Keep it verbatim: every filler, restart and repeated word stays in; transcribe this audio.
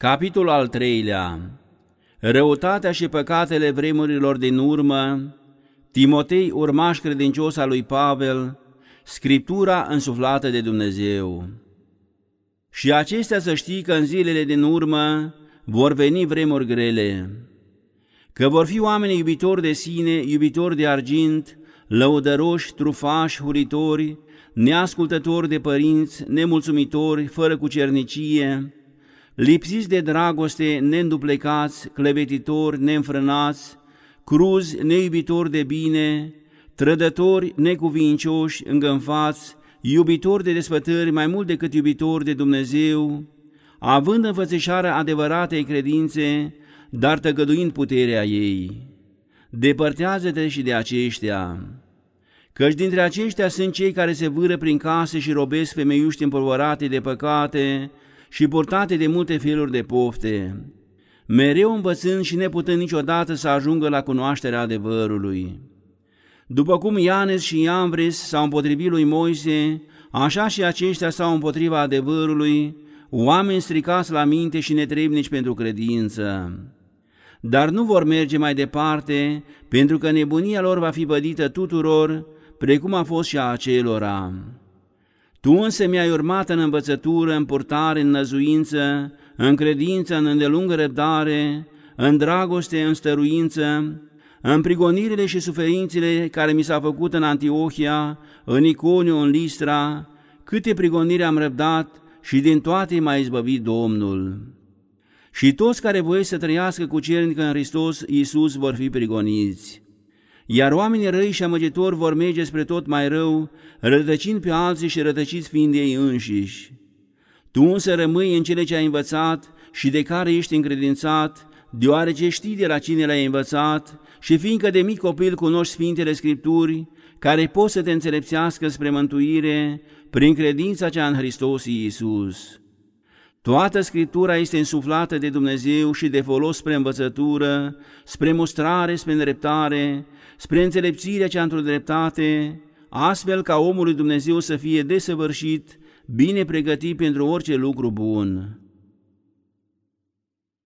Capitolul al treilea. Răutatea și păcatele vremurilor din urmă, Timotei, urmaș credincios al lui Pavel, Scriptura însuflată de Dumnezeu. Și acestea să știi că în zilele din urmă vor veni vremuri grele, că vor fi oameni iubitori de sine, iubitori de argint, lăudăroși, trufași, huritori, neascultători de părinți, nemulțumitori, fără cucernicie, lipsiți de dragoste, neînduplecați, clevetitori, neînfrânați, cruzi, neiubitori de bine, trădători, necuvincioși, îngânfați, iubitori de desfătări mai mult decât iubitori de Dumnezeu, având înfățișarea adevăratei credințe, dar tăgăduind puterea ei. Depărtează-te și de aceștia, căci dintre aceștia sunt cei care se vâră prin case și robesc femeiuști împolvorate de păcate și purtate de multe feluri de pofte, mereu învățând și neputând niciodată să ajungă la cunoașterea adevărului. După cum Ianes și Iambres s-au împotrivit lui Moise, așa și aceștia s-au împotriva adevărului, oameni stricați la minte și netrebnici pentru credință. Dar nu vor merge mai departe, pentru că nebunia lor va fi vădită tuturor, precum a fost și a acelora. Tu însă mi-ai urmat în învățătură, în purtare, în năzuință, în credință, în îndelungă răbdare, în dragoste, în stăruință, în prigonirile și suferințele care mi s-au făcut în Antiohia, în Iconiu, în Listra, câte prigoniri am răbdat și din toate m-a izbăvit Domnul. Și toți care voiesc să trăiască cu cernic în Hristos Iisus vor fi prigoniți. Iar oamenii răi și amăgitori vor merge spre tot mai rău, rătăcind pe alții și rătăciți fiind ei înșiși. Tu însă rămâi în cele ce ai învățat și de care ești încredințat, deoarece știi de la cine le-ai învățat și fiindcă de mic copil cunoști Sfintele Scripturi, care pot să te înțelepțească spre mântuire prin credința cea în Hristos Iisus. Toată Scriptura este însuflată de Dumnezeu și de folos spre învățătură, spre mustrare, spre îndreptare, spre înțelepțirea cea într-o dreptate, astfel ca omul lui Dumnezeu să fie desăvârșit, bine pregătit pentru orice lucru bun.